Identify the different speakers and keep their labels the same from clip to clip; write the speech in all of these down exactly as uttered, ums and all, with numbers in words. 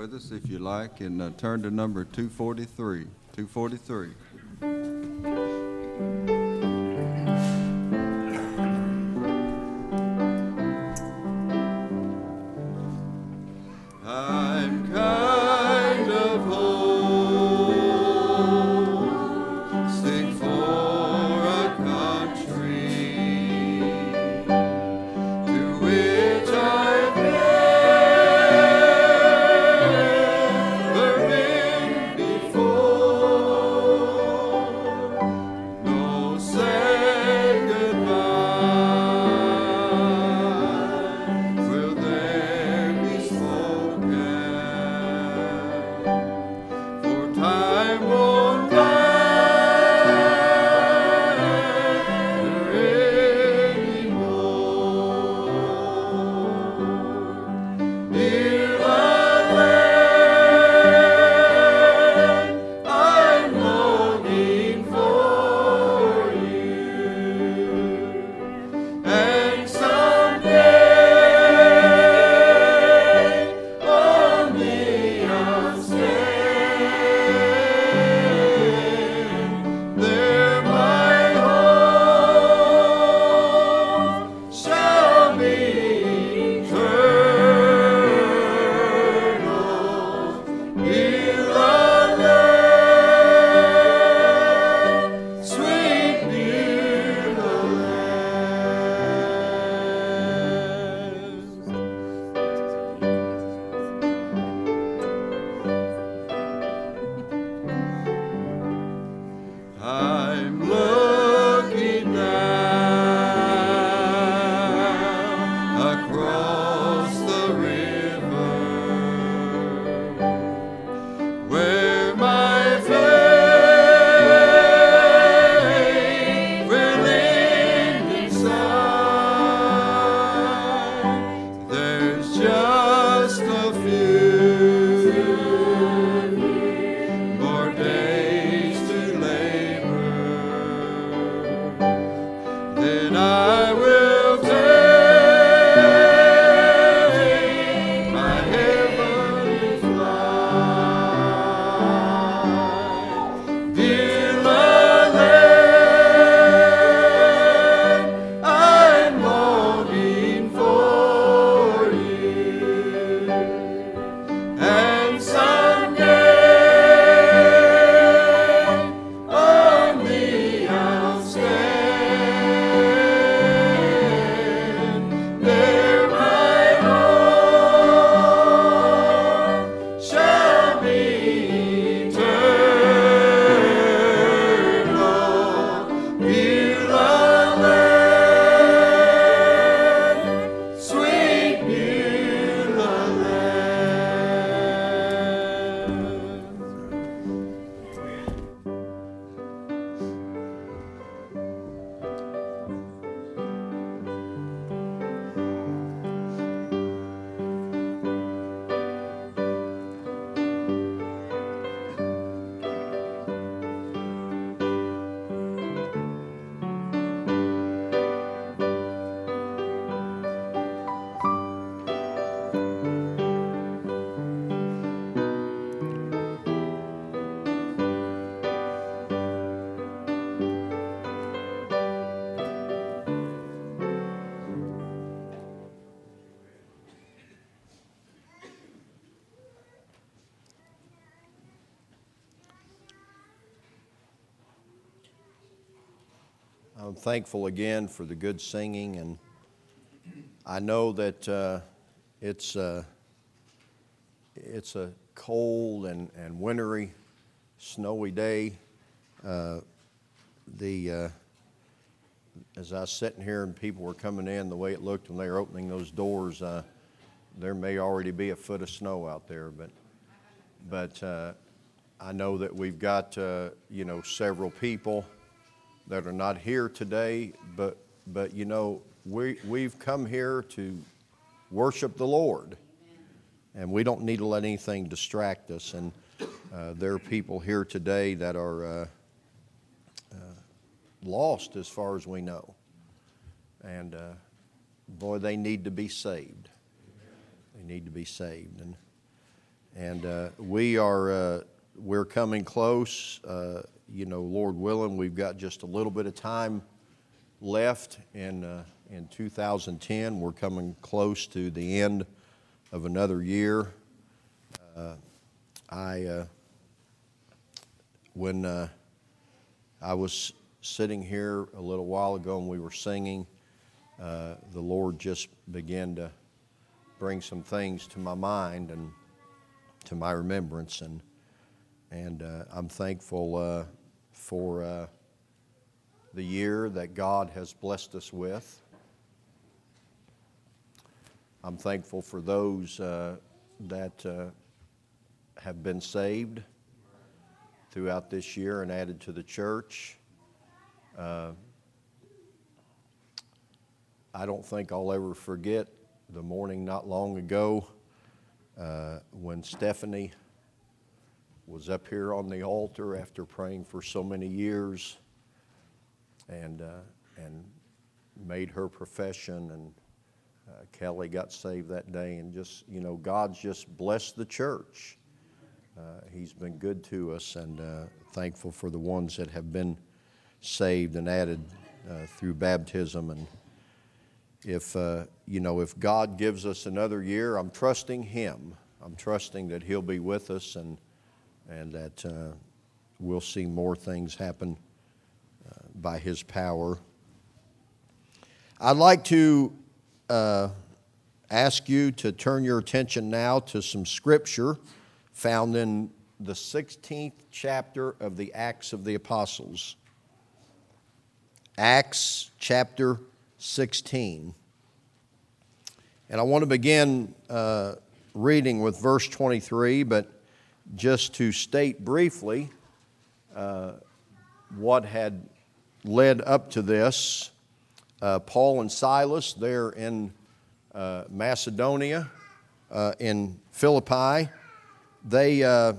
Speaker 1: with us if you like, and uh, turn to number two forty-three. two forty-three. I'm kind of homesick for a country to which I've never been before. No sad goodbye will there be spoken, for time won't matter anymore. Dear land, I'm longing for you, and someday on the outstand, there my home shall be eternal. Beulah land, sweet Beulah land. I'm looking now across the river where my faith will end inside. There's just a few more days to labor, then I will take my heavenly flight. Beulah land, I'm longing for you, and someday on the outstand, there my home shall be eternal. Beulah land, sweet Beulah land.
Speaker 2: I'm thankful again for the good singing, and I know that uh, it's uh, it's a cold and, and wintry, snowy day. Uh, the uh, as I was sitting here and people were coming in, the way it looked when they were opening those doors, uh, there may already be a foot of snow out there, but but uh, I know that we've got uh, you know several people that are not here today, but but you know we we've come here to worship the Lord, and we don't need to let anything distract us. And uh, there are people here today that are uh, uh, lost as far as we know, and uh, boy, they need to be saved. They need to be saved, and And uh, we are, uh, we're coming close. Uh, you know, Lord willing, we've got just a little bit of time left in, uh, in two thousand ten. We're coming close to the end of another year. Uh, I, uh, when uh, I was sitting here a little while ago and we were singing, uh, the Lord just began to bring some things to my mind and to my remembrance, and and uh, I'm thankful uh, for uh, the year that God has blessed us with. I'm thankful for those uh, that uh, have been saved throughout this year and added to the church. Uh, I don't think I'll ever forget the morning not long ago uh, when Stephanie was up here on the altar after praying for so many years and, uh, and made her profession, and uh, Kelly got saved that day, and just, you know, God's just blessed the church. Uh, he's been good to us, and uh, thankful for the ones that have been saved and added uh, through baptism. And if, uh, you know, if God gives us another year, I'm trusting Him. I'm trusting that He'll be with us, and, and that uh, we'll see more things happen uh, by His power. I'd like to uh, ask you to turn your attention now to some scripture found in the sixteenth chapter of the Acts of the Apostles. Acts chapter sixteen. And I want to begin uh, reading with verse twenty-three, but just to state briefly uh, what had led up to this. Uh, Paul and Silas, there in uh, Macedonia, uh, in Philippi, they uh,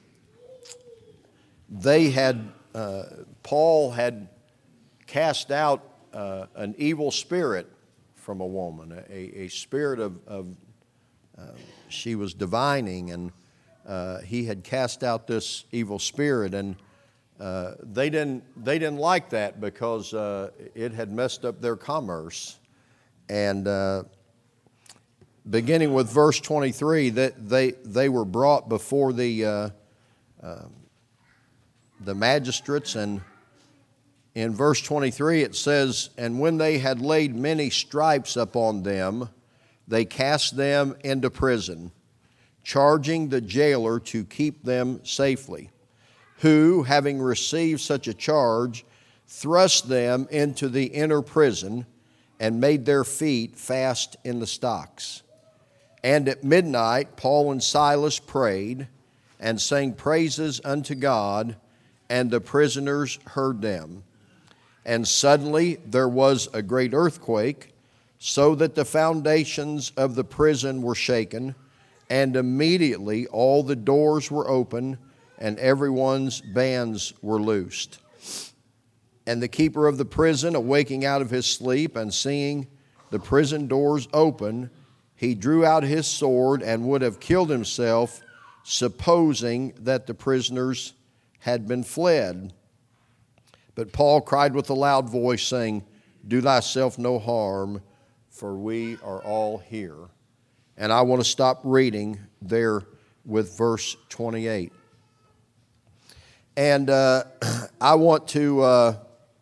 Speaker 2: they had uh, Paul had cast out uh, an evil spirit from a woman, a, a spirit of, of uh, she was divining, and uh, he had cast out this evil spirit, and uh, they didn't they didn't like that because uh, it had messed up their commerce. And uh, beginning with verse twenty-three, that they they were brought before the uh, uh, the magistrates, and in verse twenty-three it says, "And when they had laid many stripes upon them, they cast them into prison, charging the jailer to keep them safely, who, having received such a charge, thrust them into the inner prison and made their feet fast in the stocks. And at midnight Paul and Silas prayed and sang praises unto God, and the prisoners heard them. And suddenly there was a great earthquake, so that the foundations of the prison were shaken, and immediately all the doors were open, and everyone's bands were loosed. And the keeper of the prison, awaking out of his sleep and seeing the prison doors open, he drew out his sword and would have killed himself, supposing that the prisoners had been fled. But Paul cried with a loud voice, saying, Do thyself no harm, for we are all here." And I want to stop reading there with verse twenty-eight. And uh, I want to uh,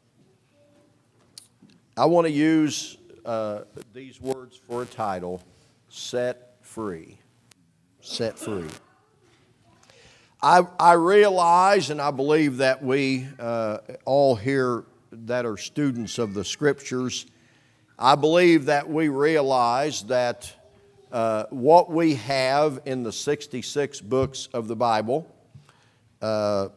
Speaker 2: I want to use uh, these words for a title: Set Free. Set free. I, I realize, and I believe that we uh, all here that are students of the Scriptures, I believe that we realize that uh, what we have in the sixty-six books of the Bible, uh,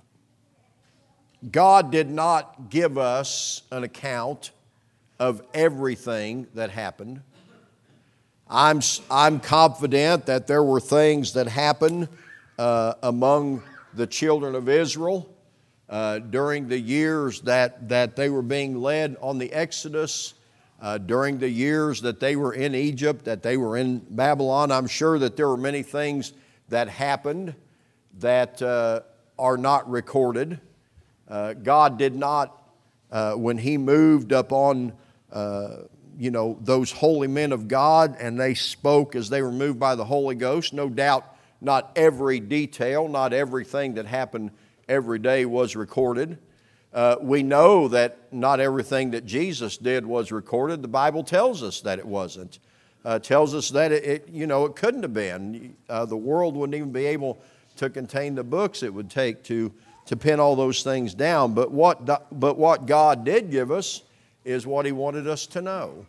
Speaker 2: God did not give us an account of everything that happened. I'm, I'm confident that there were things that happened uh, among the children of Israel uh, during the years that, that they were being led on the Exodus, uh, during the years that they were in Egypt, that they were in Babylon. I'm sure that there were many things that happened that uh, are not recorded. Uh, God did not, uh, when He moved upon, uh, you know, those holy men of God and they spoke as they were moved by the Holy Ghost, no doubt not every detail, not everything that happened every day was recorded. Uh, we know that not everything that Jesus did was recorded. The Bible tells us that it wasn't. Uh, tells us that it, it, you know, it couldn't have been. Uh, the world wouldn't even be able to contain the books it would take to, to pin all those things down. But what, but what God did give us is what He wanted us to know.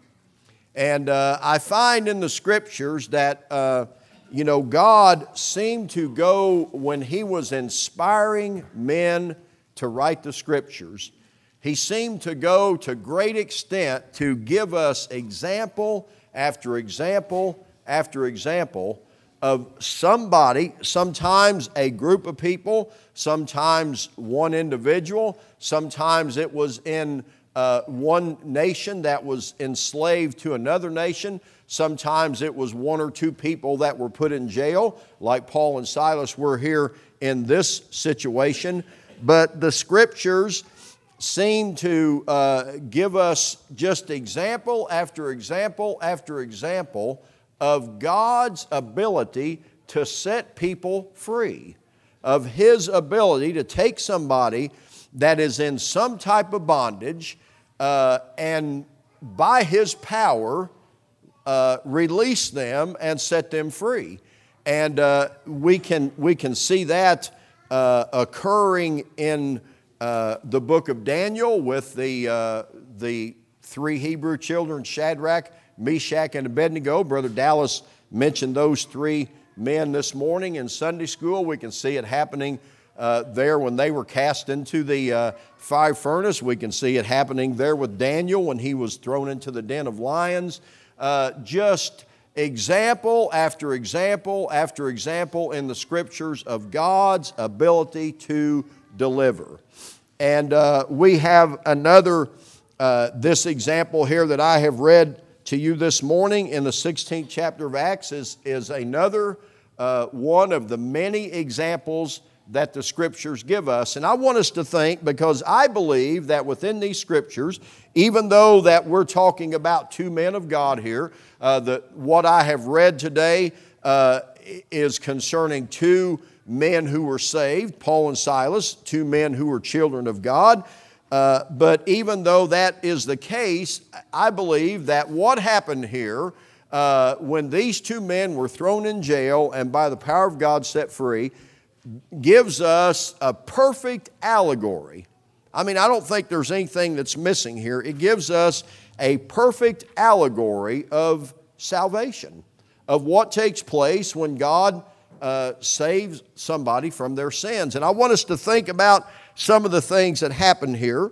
Speaker 2: And uh, I find in the Scriptures that, uh, you know, God seemed to go when He was inspiring men to write the Scriptures. He seemed to go to great extent to give us example after example after example of somebody, sometimes a group of people, sometimes one individual, sometimes it was in uh, one nation that was enslaved to another nation, sometimes it was one or two people that were put in jail, like Paul and Silas were here in this situation. But the Scriptures seem to uh, give us just example after example after example of God's ability to set people free, of His ability to take somebody that is in some type of bondage uh, and by His power uh, release them and set them free. And uh, we can, we can see that Uh, occurring in uh, the book of Daniel with the, uh, the three Hebrew children, Shadrach, Meshach, and Abednego. Brother Dallas mentioned those three men this morning in Sunday school. We can see it happening uh, there when they were cast into the uh, fire furnace. We can see it happening there with Daniel when he was thrown into the den of lions. Uh, just example after example after example in the Scriptures of God's ability to deliver. And uh, we have another, uh, this example here that I have read to you this morning in the sixteenth chapter of Acts is, is another uh, one of the many examples that the Scriptures give us. And I want us to think, because I believe that within these Scriptures, even though that we're talking about two men of God here, uh, the, what I have read today uh, is concerning two men who were saved, Paul and Silas, two men who were children of God. Uh, but even though that is the case, I believe that what happened here uh, when these two men were thrown in jail and by the power of God set free gives us a perfect allegory. I mean, I don't think there's anything that's missing here. It gives us a perfect allegory of salvation, of what takes place when God uh, saves somebody from their sins. And I want us to think about some of the things that happened here.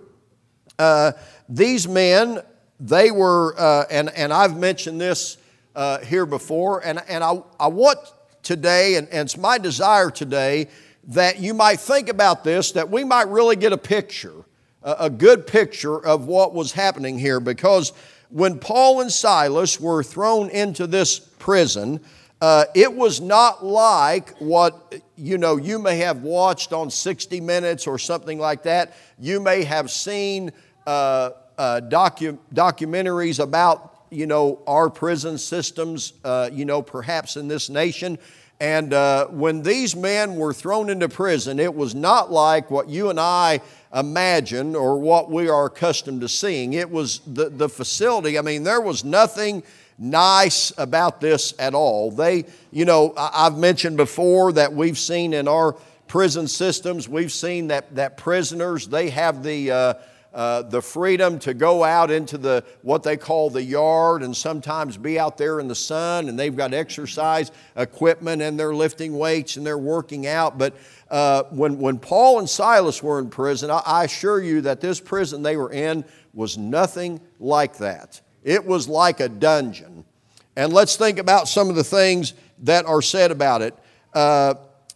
Speaker 2: Uh, these men, they were, uh, and, and I've mentioned this uh, here before, and, and I, I want today, and, and it's my desire today, that you might think about this, that we might really get a picture, a, a good picture of what was happening here. Because when Paul and Silas were thrown into this prison, uh, it was not like what, you know, you may have watched on sixty minutes or something like that. You may have seen uh, uh, docu- documentaries about, you know, our prison systems, uh, you know, perhaps in this nation. And uh, when these men were thrown into prison, it was not like what you and I imagine or what we are accustomed to seeing. It was the, the facility. I mean, there was nothing nice about this at all. They, you know, I've mentioned before that we've seen in our prison systems, we've seen that, that prisoners, they have the... Uh, Uh, the freedom to go out into the what they call the yard and sometimes be out there in the sun, and they've got exercise equipment and they're lifting weights and they're working out. But uh, when, when Paul and Silas were in prison, I, I assure you that this prison they were in was nothing like that. It was like a dungeon. And let's think about some of the things that are said about it. Uh,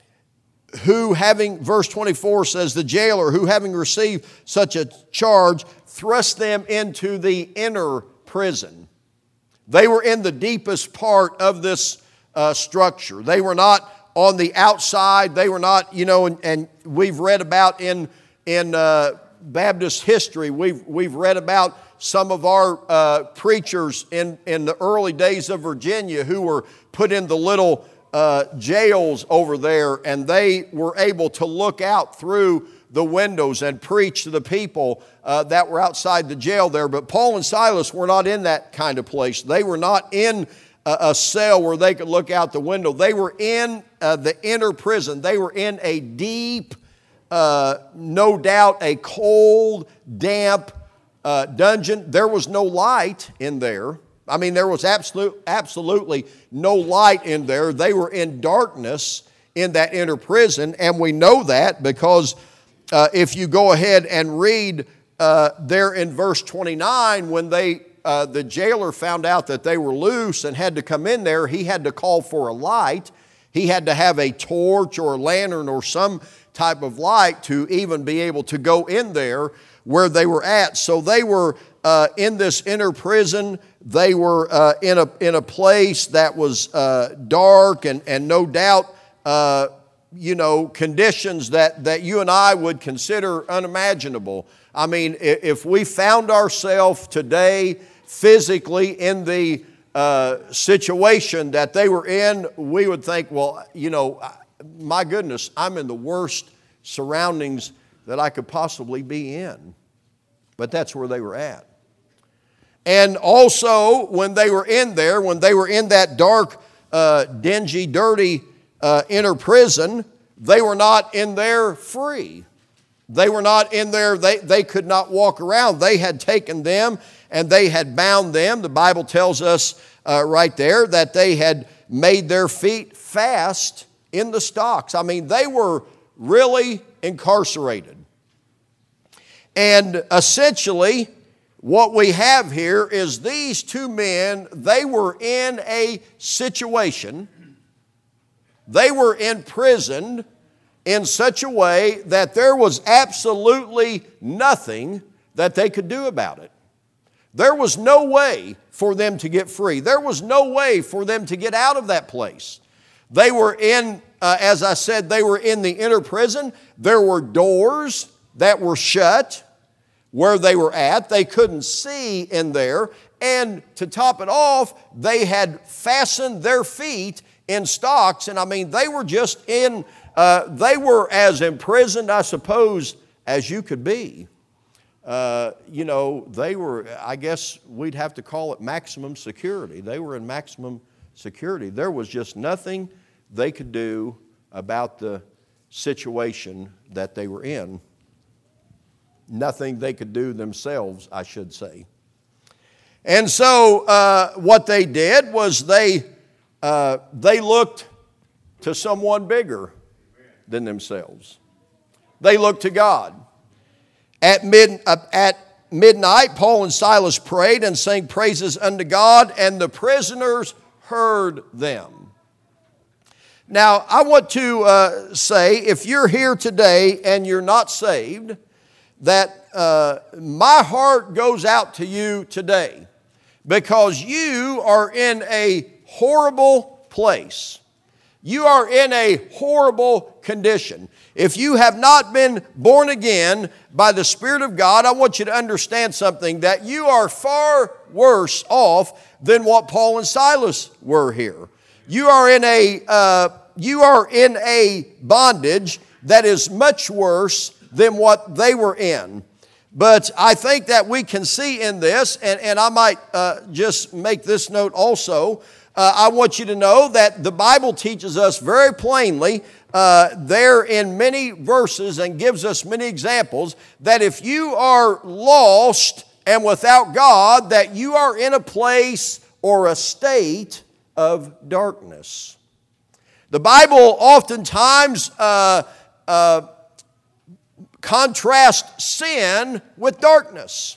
Speaker 2: Who having, verse twenty-four says, the jailer who having received such a charge thrust them into the inner prison. They were in the deepest part of this uh, structure. They were not on the outside. They were not, you know, and, and we've read about in, in uh, Baptist history, we've, we've read about some of our uh, preachers in, in the early days of Virginia who were put in the little uh, jails over there, and they were able to look out through the windows and preach to the people uh, that were outside the jail there. But Paul and Silas were not in that kind of place. They were not in a, a cell where they could look out the window. They were in uh, the inner prison. They were in a deep, uh, no doubt a cold, damp uh, dungeon. There was no light in there. I mean, there was absolute, absolutely no light in there. They were in darkness in that inner prison, and we know that because Uh, if you go ahead and read uh, there in verse twenty-nine, when they uh, the jailer found out that they were loose and had to come in there, he had to call for a light. He had to have a torch or a lantern or some type of light to even be able to go in there where they were at. So they were uh, in this inner prison. They were uh, in a in a place that was uh, dark and and no doubt Uh, you know, conditions that, that you and I would consider unimaginable. I mean, if we found ourselves today physically in the uh, situation that they were in, we would think, well, you know, my goodness, I'm in the worst surroundings that I could possibly be in. But that's where they were at. And also, when they were in there, when they were in that dark, uh, dingy, dirty Uh, inner prison, they were not in there free. They were not in there, they, they could not walk around. They had taken them and they had bound them. The Bible tells us uh, right there that they had made their feet fast in the stocks. I mean, they were really incarcerated. And essentially, what we have here is these two men, they were in a situation. They were imprisoned in such a way that there was absolutely nothing that they could do about it. There was no way for them to get free. There was no way for them to get out of that place. They were in, uh, as I said, they were in the inner prison. There were doors that were shut where they were at. They couldn't see in there. And to top it off, they had fastened their feet in stocks, and I mean, they were just in, uh, they were as imprisoned, I suppose, as you could be. Uh, you know, they were, I guess we'd have to call it maximum security. They were in maximum security. There was just nothing they could do about the situation that they were in. Nothing they could do themselves, I should say. And so uh, what they did was they Uh, they looked to someone bigger than themselves. They looked to God. At, mid, uh, at midnight, Paul and Silas prayed and sang praises unto God, and the prisoners heard them. Now, I want to uh, say, if you're here today and you're not saved, that uh, my heart goes out to you today, because you are in a horrible place. You are in a horrible condition. If you have not been born again by the Spirit of God, I want you to understand something, that you are far worse off than what Paul and Silas were here. You are in a, uh, you are in a bondage that is much worse than what they were in. But I think that we can see in this, and, and I might uh, just make this note also. Uh, I want you to know that the Bible teaches us very plainly uh, there in many verses and gives us many examples that if you are lost and without God, that you are in a place or a state of darkness. The Bible oftentimes uh, uh, contrasts sin with darkness.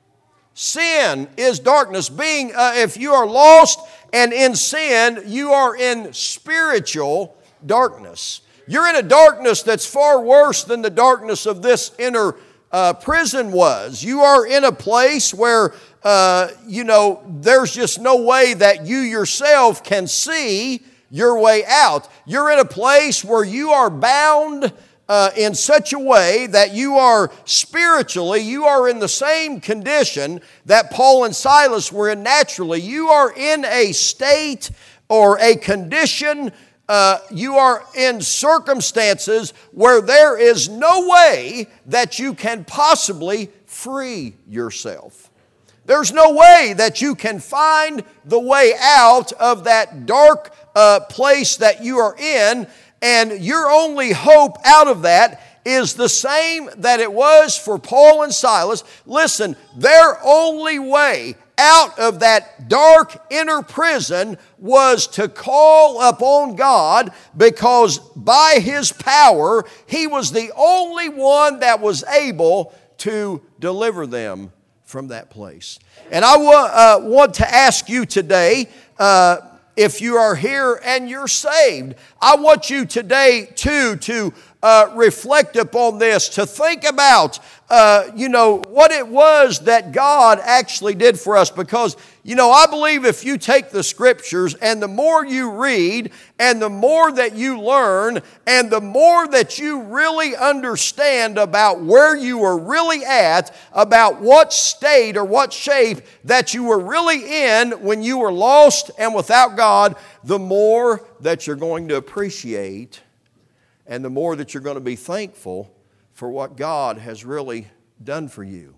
Speaker 2: Sin is darkness. Being, uh, if you are lost and in sin, you are in spiritual darkness. You're in a darkness that's far worse than the darkness of this inner uh, prison was. You are in a place where, uh, you know, there's just no way that you yourself can see your way out. you're in a place where you are bound uh, in such a way that you are spiritually, you are in the same condition that Paul and Silas were in naturally. You are in a state or a condition, uh, you are in circumstances where there is no way that you can possibly free yourself. There's no way that you can find the way out of that dark uh, place that you are in, and your only hope out of that is the same that it was for Paul and Silas. Listen, their only way out of that dark inner prison was to call upon God, because by His power, He was the only one that was able to deliver them from that place. And I wa- uh, want to ask you today, uh, if you are here and you're saved, I want you today too to uh, reflect upon this, to think about, uh, you know, what it was that God actually did for us. Because, you know, I believe if you take the Scriptures and the more you read and the more that you learn and the more that you really understand about where you were really at, about what state or what shape that you were really in when you were lost and without God, the more that you're going to appreciate and the more that you're going to be thankful for what God has really done for you.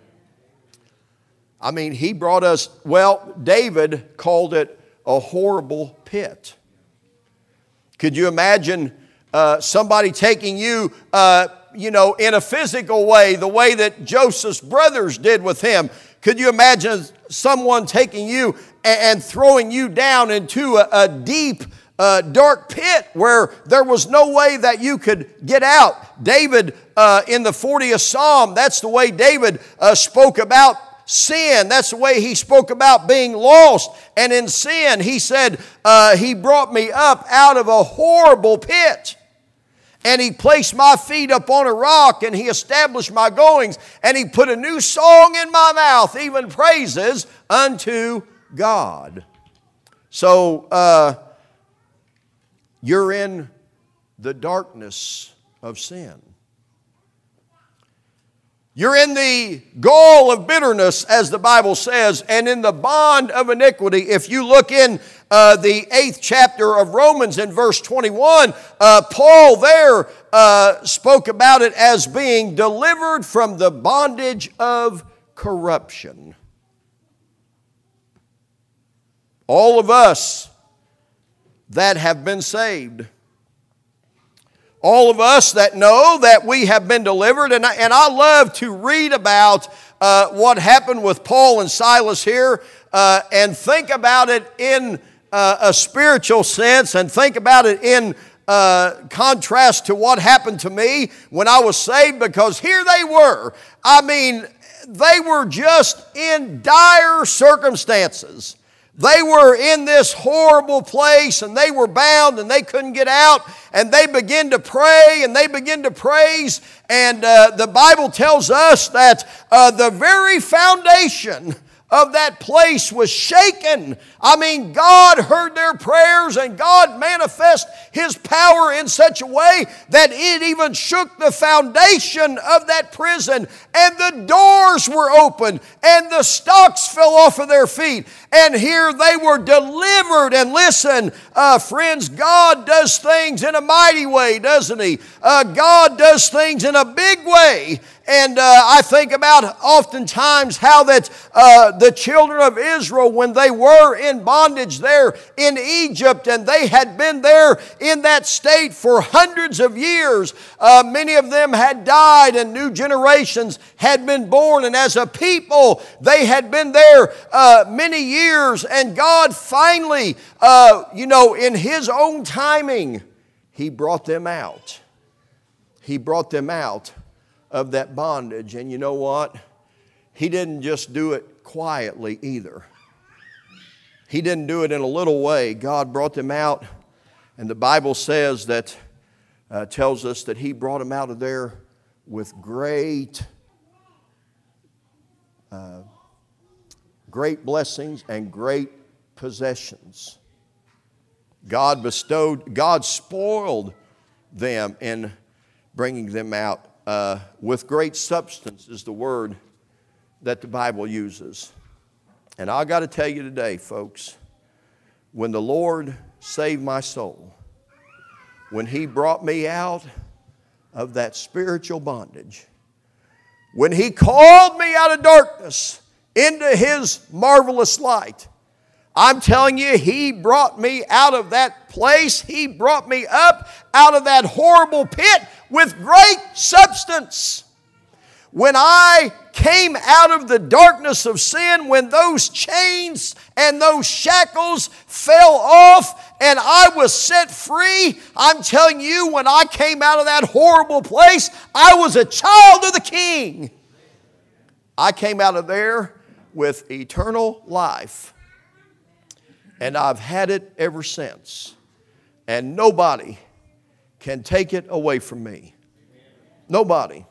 Speaker 2: I mean, He brought us, well, David called it a horrible pit. Could you imagine uh, somebody taking you, uh, you know, in a physical way, the way that Joseph's brothers did with him? Could you imagine someone taking you and, and throwing you down into a, a deep Uh, dark pit where there was no way that you could get out? David, uh, in the fortieth Psalm, that's the way David uh, spoke about sin. That's the way he spoke about being lost. And in sin, he said, uh, He brought me up out of a horrible pit. And He placed my feet upon a rock, and He established my goings, and He put a new song in my mouth, even praises unto God. So, uh, you're in the darkness of sin. You're in the gall of bitterness, as the Bible says, and in the bond of iniquity. If you look in uh, the eighth chapter of Romans in verse twenty-one, uh, Paul there uh, spoke about it as being delivered from the bondage of corruption. All of us that have been saved, all of us that know that we have been delivered, and I, and I love to read about uh, what happened with Paul and Silas here, uh, and think about it in uh, a spiritual sense, and think about it in uh, contrast to what happened to me when I was saved, because here they were. I mean, they were just in dire circumstances. They were in this horrible place, and they were bound, and they couldn't get out, and they began to pray, and they began to praise, and uh, the Bible tells us that uh, the very foundation of that place was shaken. I mean, God heard their prayers, and God manifested His power in such a way that it even shook the foundation of that prison, and the doors were opened, and the stocks fell off of their feet, and here they were delivered. And listen, uh, friends, God does things in a mighty way, doesn't He? Uh, God does things in a big way. And uh, I think about oftentimes how that uh, the children of Israel, when they were in bondage there in Egypt, and they had been there in that state for hundreds of years, uh, many of them had died and new generations had been born. And as a people, they had been there uh, many years. And God finally, uh, you know, in His own timing, He brought them out. He brought them out of that bondage. And you know what? He didn't just do it quietly either. He didn't do it in a little way. God brought them out, and the Bible says that, uh, tells us that He brought them out of there with great, uh, great blessings and great possessions. God bestowed, God spoiled them in bringing them out. Uh, with great substance is the word that the Bible uses. And I got to tell you today, folks, when the Lord saved my soul, when He brought me out of that spiritual bondage, when He called me out of darkness into His marvelous light, I'm telling you, He brought me out of that place. He brought me up out of that horrible pit with great substance. When I came out of the darkness of sin, when those chains and those shackles fell off and I was set free, I'm telling you, when I came out of that horrible place, I was a child of the King. I came out of there with eternal life. And I've had it ever since. And nobody can take it away from me. Nobody.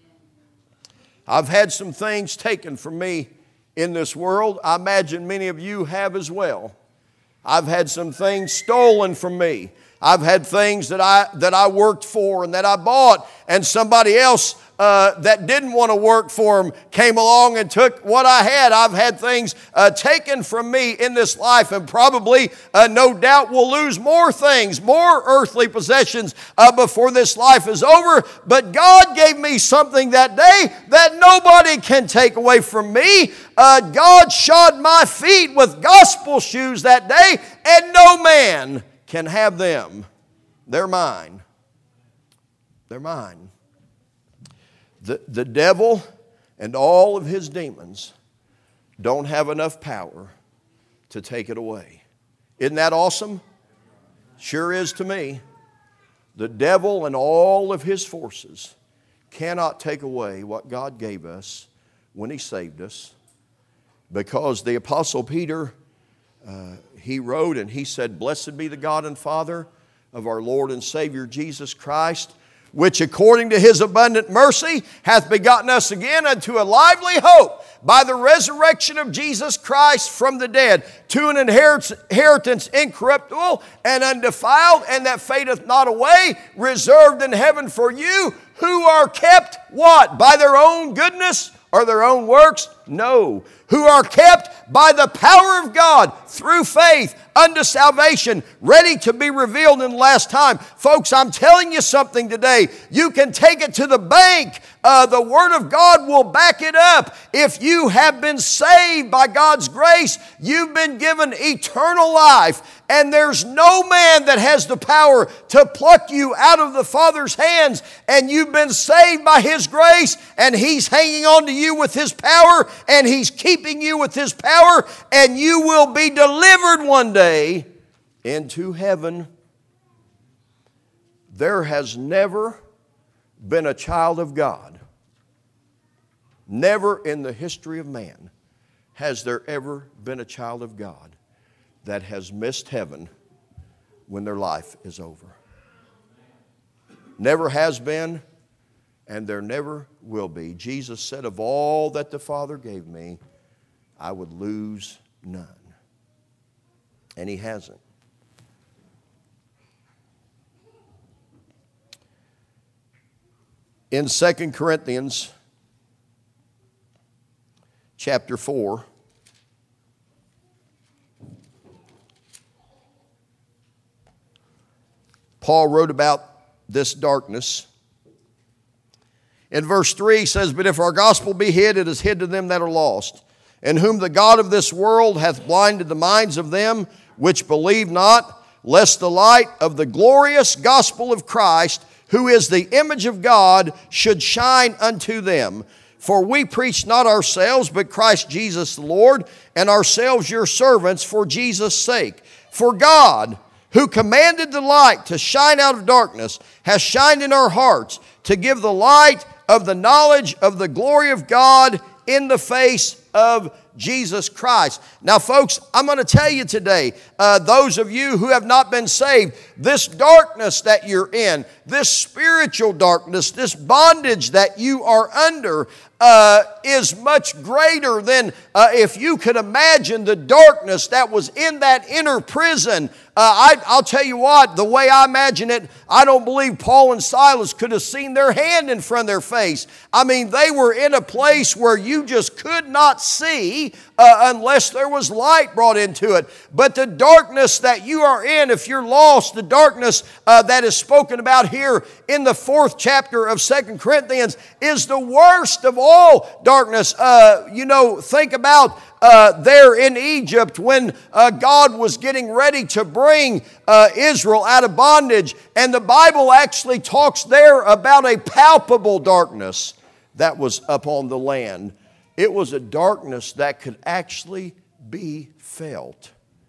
Speaker 2: I've had some things taken from me in this world. I imagine many of you have as well. I've had some things stolen from me. I've had things that I that I worked for and that I bought, and somebody else uh, that didn't want to work for them came along and took what I had. I've had things uh, taken from me in this life, and probably, uh, no doubt, will lose more things, more earthly possessions uh, before this life is over. But God gave me something that day that nobody can take away from me. Uh, God shod my feet with gospel shoes that day, and no man can have them. They're mine. They're mine. The, the devil and all of his demons don't have enough power to take it away. Isn't that awesome? Sure is to me. The devil and all of his forces cannot take away what God gave us when He saved us, because the Apostle Peter, uh, he wrote and he said, "Blessed be the God and Father of our Lord and Savior Jesus Christ, which according to His abundant mercy hath begotten us again unto a lively hope by the resurrection of Jesus Christ from the dead, to an inheritance incorruptible and undefiled, and that fadeth not away, reserved in heaven for you, who are kept," what? By their own goodness or their own works? No. Who are kept by the power of God through faith unto salvation, ready to be revealed in the last time. Folks, I'm telling you something today. You can take it to the bank. Uh, the Word of God will back it up. If you have been saved by God's grace, you've been given eternal life. And there's no man that has the power to pluck you out of the Father's hands. And you've been saved by His grace, and He's hanging on to you with His power, and He's keeping you with His power, and you will be delivered one day into heaven. There has never been a child of God, never in the history of man has there ever been a child of God that has missed heaven when their life is over. Never has been, and there never will be. Jesus said, "Of all that the Father gave me, I would lose none." And He hasn't. In Second Corinthians chapter four, Paul wrote about this darkness. In verse three, he says, "But if our gospel be hid, it is hid to them that are lost, in whom the God of this world hath blinded the minds of them which believe not, lest the light of the glorious gospel of Christ, who is the image of God, should shine unto them. For we preach not ourselves, but Christ Jesus the Lord, and ourselves your servants for Jesus' sake. For God, who commanded the light to shine out of darkness, has shined in our hearts to give the light of the knowledge of the glory of God in the face of Jesus Christ." Now, folks, I'm going to tell you today, uh, those of you who have not been saved, this darkness that you're in, this spiritual darkness, this bondage that you are under, uh, is much greater than uh, if you could imagine the darkness that was in that inner prison. Uh, I, I'll tell you what, the way I imagine it, I don't believe Paul and Silas could have seen their hand in front of their face. I mean, they were in a place where you just could not see uh, unless there was light brought into it. But the darkness that you are in, if you're lost, the darkness uh, that is spoken about here in the fourth chapter of Second Corinthians is the worst of all darkness. Uh, you know, think about Uh, there in Egypt when uh, God was getting ready to bring uh, Israel out of bondage. And the Bible actually talks there about a palpable darkness that was upon the land. It was a darkness that could actually be felt.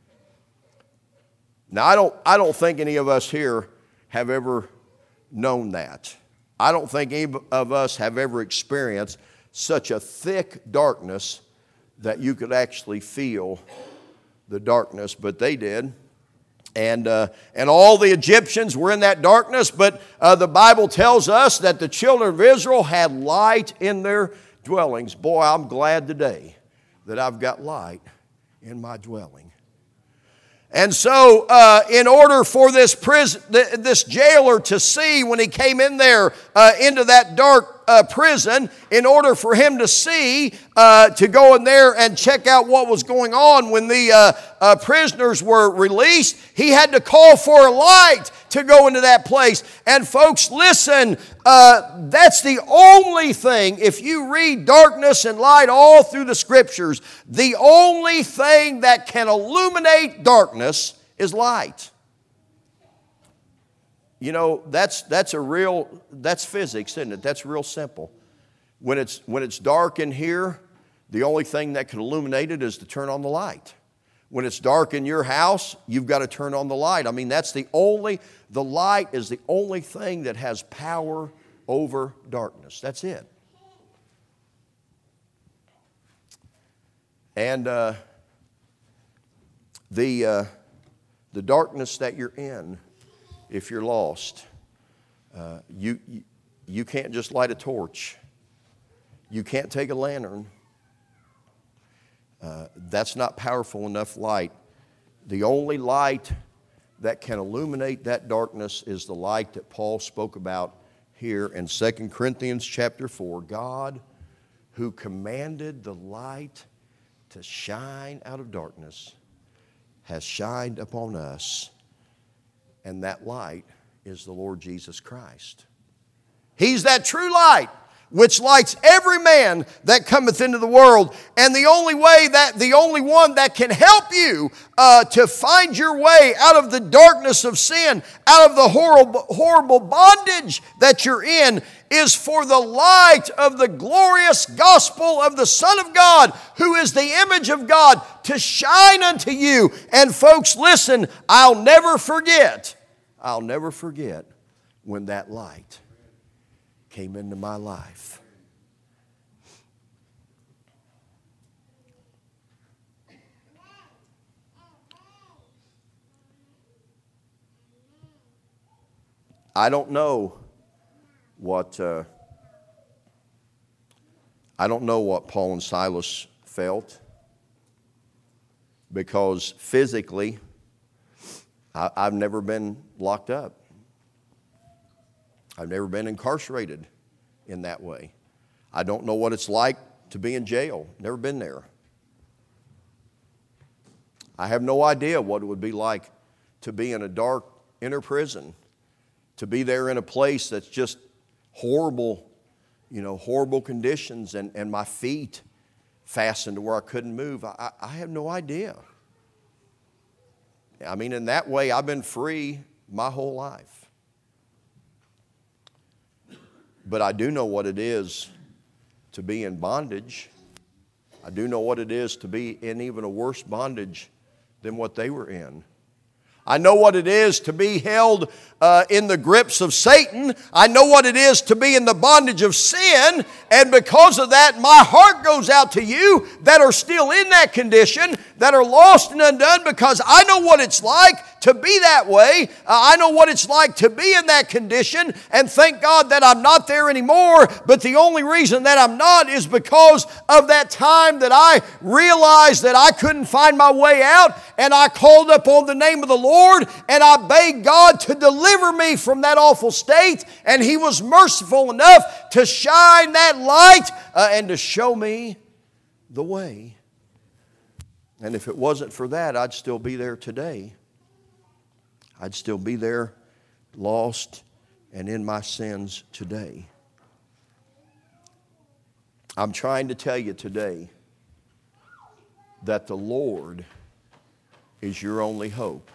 Speaker 2: Now, I don't, I don't think any of us here have ever known that. I don't think any of us have ever experienced such a thick darkness that you could actually feel the darkness, but they did. And uh, and all the Egyptians were in that darkness, but uh, the Bible tells us that the children of Israel had light in their dwellings. Boy, I'm glad today that I've got light in my dwelling. And so, uh, in order for this prison, this jailer to see when he came in there uh, into that dark uh, prison, in order for him to see, uh, to go in there and check out what was going on when the uh, uh, prisoners were released, he had to call for a light to go into that place. And folks, listen, uh, that's the only thing, if you read darkness and light all through the Scriptures, the only thing that can illuminate darkness is light. You know, that's that's a real, that's physics, isn't it? That's real simple. When it's, when it's dark in here, the only thing that can illuminate it is to turn on the light. When it's dark in your house, you've got to turn on the light. I mean, that's the only, the light is the only thing that has power over darkness. That's it. And uh, the, uh, the darkness that you're in, if you're lost, uh, you, you, you can't just light a torch. You can't take a lantern. Uh, that's not powerful enough light. The only light that can illuminate that darkness is the light that Paul spoke about here in Second Corinthians chapter four. God, who commanded the light to shine out of darkness, has shined upon us, and that light is the Lord Jesus Christ. He's that true light which lights every man that cometh into the world. And the only way that, the only one that can help you uh, to find your way out of the darkness of sin, out of the horrible, horrible bondage that you're in, is for the light of the glorious gospel of the Son of God, who is the image of God, to shine unto you. And folks, listen, I'll never forget, I'll never forget when that light came into my life. I don't know what uh, I don't know what Paul and Silas felt, because physically I, I've never been locked up. I've never been incarcerated in that way. I don't know what it's like to be in jail. Never been there. I have no idea what it would be like to be in a dark inner prison, to be there in a place that's just horrible, you know, horrible conditions, and, and my feet fastened to where I couldn't move. I, I have no idea. I mean, in that way, I've been free my whole life. But I do know what it is to be in bondage. I do know what it is to be in even a worse bondage than what they were in. I know what it is to be held uh, in the grips of Satan. I know what it is to be in the bondage of sin. And because of that, my heart goes out to you that are still in that condition, that are lost and undone, because I know what it's like to be that way. Uh, I know what it's like to be in that condition, and thank God that I'm not there anymore. But the only reason that I'm not is because of that time that I realized that I couldn't find my way out, and I called upon the name of the Lord, and I begged God to deliver me from that awful state, and He was merciful enough to shine that light uh, and to show me the way. And if it wasn't for that, I'd still be there today. I'd still be there, lost and in my sins today. I'm trying to tell you today that the Lord is your only hope.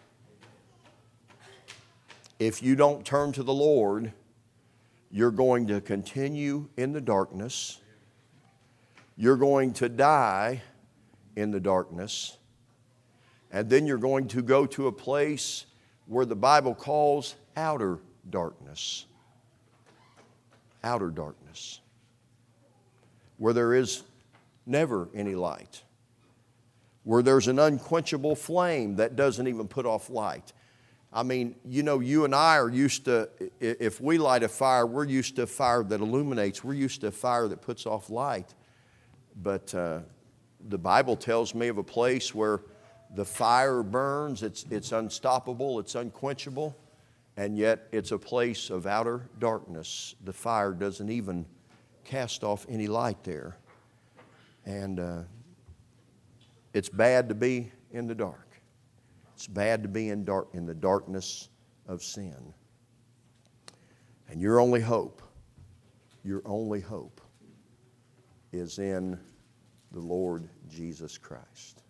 Speaker 2: If you don't turn to the Lord, you're going to continue in the darkness. You're going to die in the darkness. And then you're going to go to a place where the Bible calls outer darkness. Outer darkness. Where there is never any light. Where there's an unquenchable flame that doesn't even put off light. I mean, you know, you and I are used to, if we light a fire, we're used to a fire that illuminates. We're used to a fire that puts off light. But uh, the Bible tells me of a place where the fire burns. It's, it's unstoppable. It's unquenchable. And yet it's a place of outer darkness. The fire doesn't even cast off any light there. And uh, it's bad to be in the dark. It's bad to be in dark in the darkness of sin. And your only hope, your only hope is in the Lord Jesus Christ.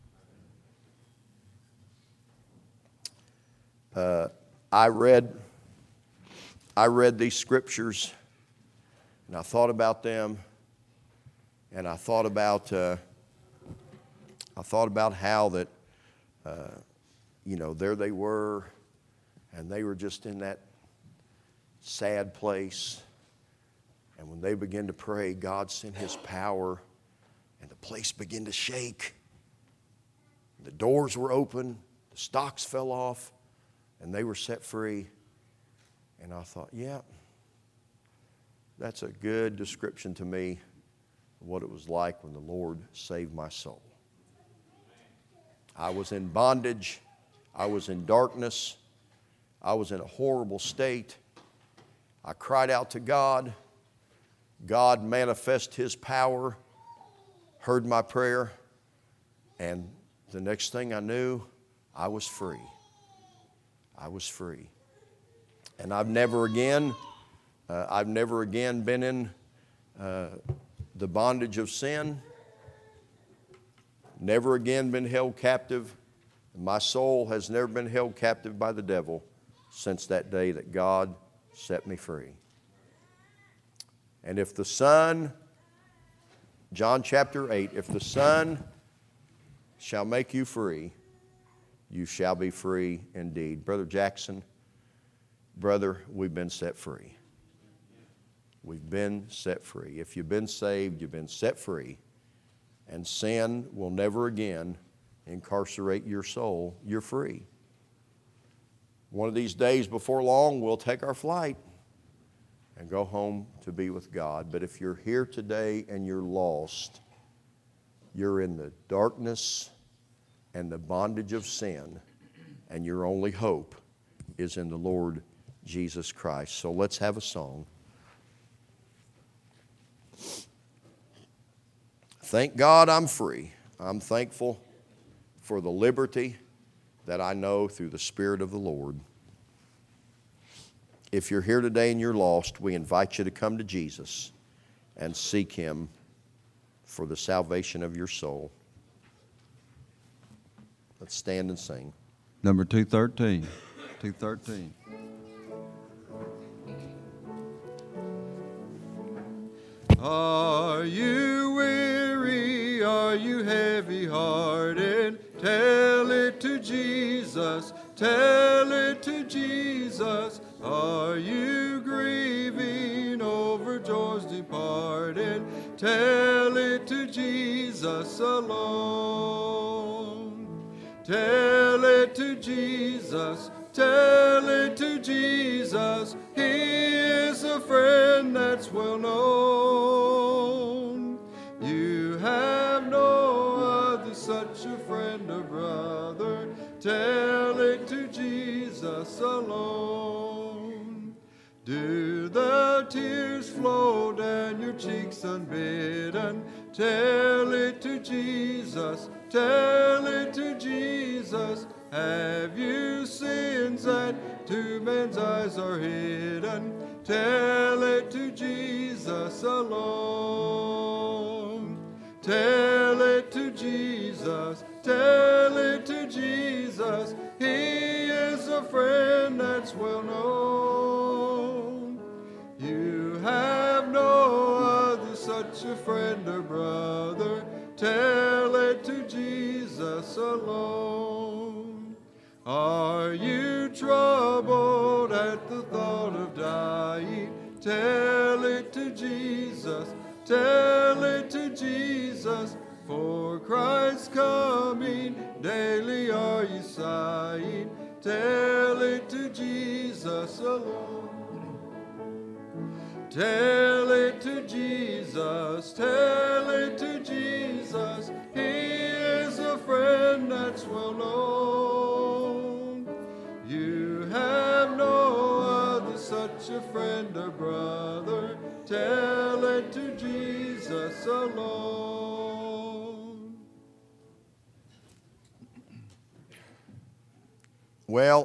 Speaker 2: Uh, I read, I read these scriptures, and I thought about them, and I thought about, uh, I thought about how that. Uh, You know, there they were, and they were just in that sad place. And when they began to pray, God sent His power, and the place began to shake. The doors were open, the stocks fell off, and they were set free. And I thought, yeah, that's a good description to me of what it was like when the Lord saved my soul. I was in bondage. I was in darkness. I was in a horrible state. I cried out to God. God manifested His power, heard my prayer, and the next thing I knew, I was free. I was free. And I've never again, uh, I've never again been in uh, the bondage of sin. Never again been held captive. My soul has never been held captive by the devil since that day that God set me free. And if the Son, John chapter eight, if the Son shall make you free, you shall be free indeed. Brother Jackson, brother, we've been set free. We've been set free. If you've been saved, you've been set free. And sin will never again incarcerate your soul. You're free. One of these days before long, we'll take our flight and go home to be with God. But if you're here today and you're lost, you're in the darkness and the bondage of sin, and your only hope is in the Lord Jesus Christ. So let's have a song. Thank God I'm free. I'm thankful for the liberty that I know through the Spirit of the Lord. If you're here today and you're lost, we invite you to come to Jesus and seek Him for the salvation of your soul. Let's stand and sing.
Speaker 1: Number two thirteen. two thirteen. Are you weary? Are you heavy-hearted? Tell it to Jesus. Tell it to Jesus. Are you grieving over joys departed? Tell it to Jesus alone. Tell it to Jesus, tell it to Jesus. He is a friend that's well known. You have no other such a friend or brother. Tell it to Jesus alone. Do the tears flow down your cheeks unbidden? Tell it to Jesus, tell it to Jesus. Have you sins that to men's eyes are hidden? Tell it to Jesus alone. Tell it to Jesus, tell it to Jesus. He is a friend that's well known. You have no other such a friend or brother. Tell it to Jesus alone. Are you troubled at the thought of dying? Tell it to Jesus, tell it to Jesus. For Christ's coming, daily are you sighing? Tell it to Jesus alone. Tell it to Jesus, tell it to Jesus. He is a friend that's well known. You have no other such a friend or brother. Tell it to Jesus alone.
Speaker 2: Well,